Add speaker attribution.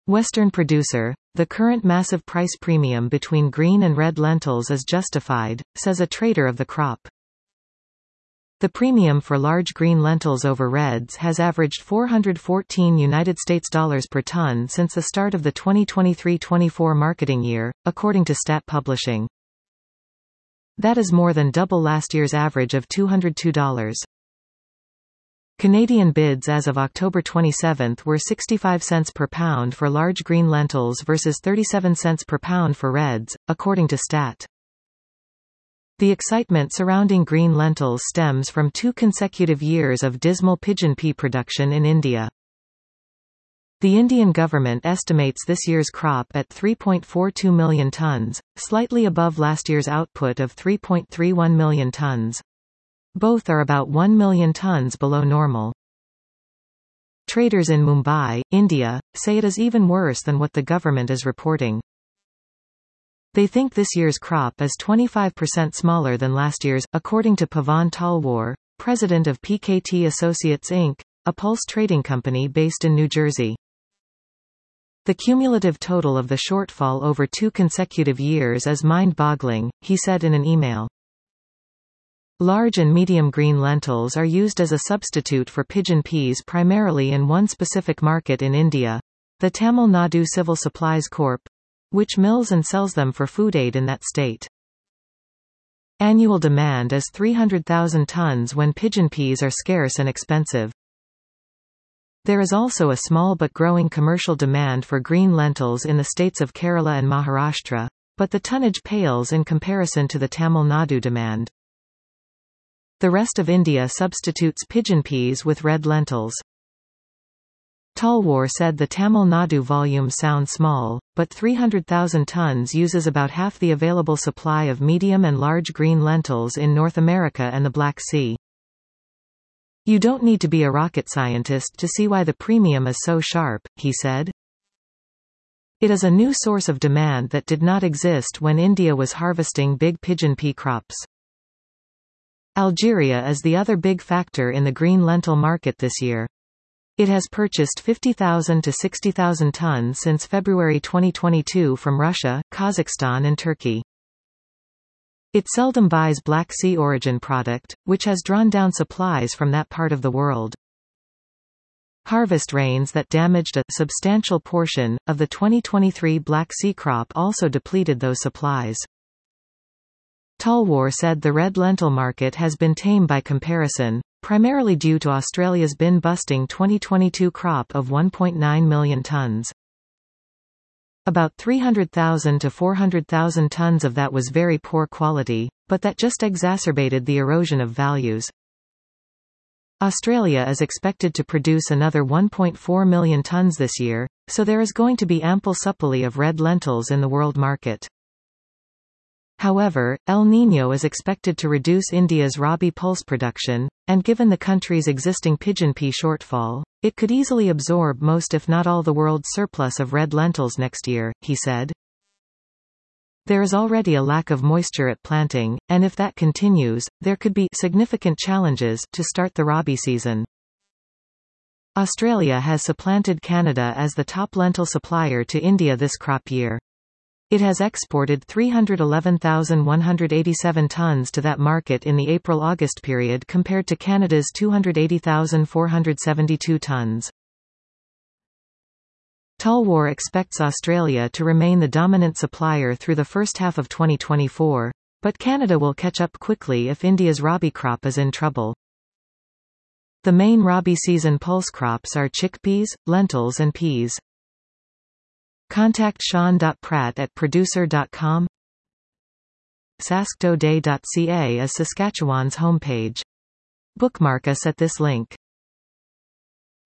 Speaker 1: Western producer, the current massive price premium between green and red lentils is justified, says a trader of the crop. The premium for large green lentils over reds has averaged $414 per ton since the start of the 2023-24 marketing year, according to Stat Publishing. That is more than double last year's average of $202. Canadian bids as of October 27 were 65 cents per pound for large green lentils versus 37 cents per pound for reds, according to Stat. The excitement surrounding green lentils stems from 2 consecutive years of dismal pigeon pea production in India. The Indian government estimates this year's crop at 3.42 million tons, slightly above last year's output of 3.31 million tons. Both are about 1 million tons below normal. Traders in Mumbai, India, say it is even worse than what the government is reporting. They think this year's crop is 25% smaller than last year's, according to Pavan Talwar, president of PKT Associates Inc., a pulse trading company based in New Jersey. The cumulative total of the shortfall over 2 consecutive years is mind-boggling, he said in an email. Large and medium green lentils are used as a substitute for pigeon peas primarily in one specific market in India, the Tamil Nadu Civil Supplies Corp., which mills and sells them for food aid in that state. Annual demand is 300,000 tons when pigeon peas are scarce and expensive. There is also a small but growing commercial demand for green lentils in the states of Kerala and Maharashtra, but the tonnage pales in comparison to the Tamil Nadu demand. The rest of India substitutes pigeon peas with red lentils. Talwar said the Tamil Nadu volume sounds small, but 300,000 tons uses about half the available supply of medium and large green lentils in North America and the Black Sea. You don't need to be a rocket scientist to see why the premium is so sharp, he said. It is a new source of demand that did not exist when India was harvesting big pigeon pea crops. Algeria is the other big factor in the green lentil market this year. It has purchased 50,000 to 60,000 tons since February 2022 from Russia, Kazakhstan and Turkey. It seldom buys Black Sea origin product, which has drawn down supplies from that part of the world. Harvest rains that damaged a substantial portion of the 2023 Black Sea crop also depleted those supplies. Talwar said the red lentil market has been tame by comparison, primarily due to Australia's bin-busting 2022 crop of 1.9 million tons. About 300,000 to 400,000 tons of that was very poor quality, but that just exacerbated the erosion of values. Australia is expected to produce another 1.4 million tons this year, so there is going to be ample supply of red lentils in the world market. However, El Niño is expected to reduce India's rabi pulse production, and given the country's existing pigeon pea shortfall, it could easily absorb most if not all the world's surplus of red lentils next year, he said. There is already a lack of moisture at planting, and if that continues, there could be significant challenges to start the rabi season. Australia has supplanted Canada as the top lentil supplier to India this crop year. It has exported 311,187 tons to that market in the April-August period compared to Canada's 280,472 tons. Talwar expects Australia to remain the dominant supplier through the first half of 2024, but Canada will catch up quickly if India's rabi crop is in trouble. The main rabi season pulse crops are chickpeas, lentils and peas. Contact Sean.Pratt@producer.com. Sasktoday.ca is Saskatchewan's homepage. Bookmark us at this link.